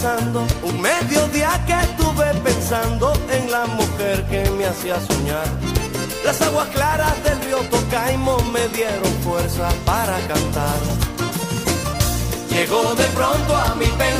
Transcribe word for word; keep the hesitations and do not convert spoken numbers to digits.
pasando, un mediodía que estuve pensando en la mujer que me hacía soñar. Las aguas claras del río Tocaimo me dieron fuerza para cantar. Llegó de pronto a mi pecho